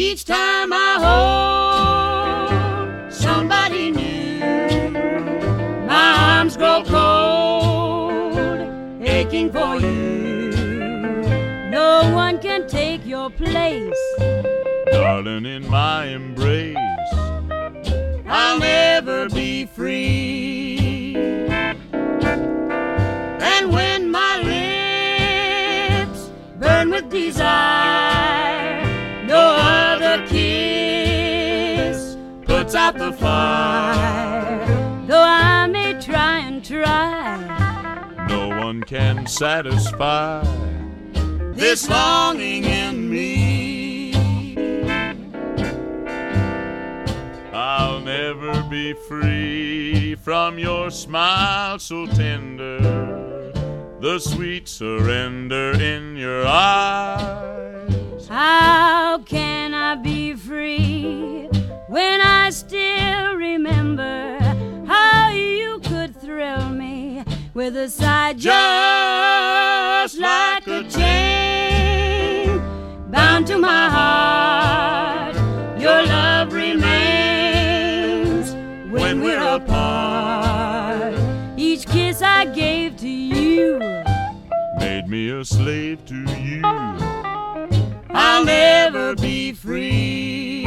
Each time I hold somebody new, my arms grow cold, aching for you. No one can take your place, darling, in my embrace. I'll never be free. And when my lips burn with desire, no other kiss puts out the fire. Though I may try and try, no one can satisfy this longing in me. I'll never be free from your smile so tender, the sweet surrender in your eyes. How can I be free when I still remember how you could thrill me with a sigh just like a chain bound to my heart? Your love remains when we're apart. Each kiss I gave to you made me a slave to you. I'll never be free.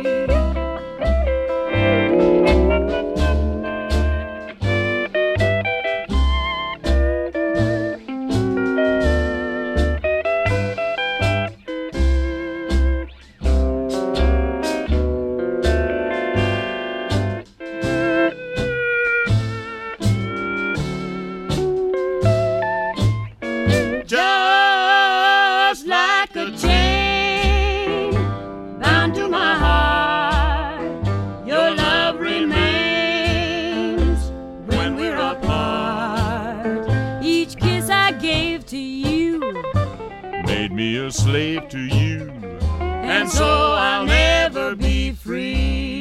Just like a chain bound to my heart, your love remains when we're apart. Each kiss I gave to you Made me a slave to you, and so I'll never be free.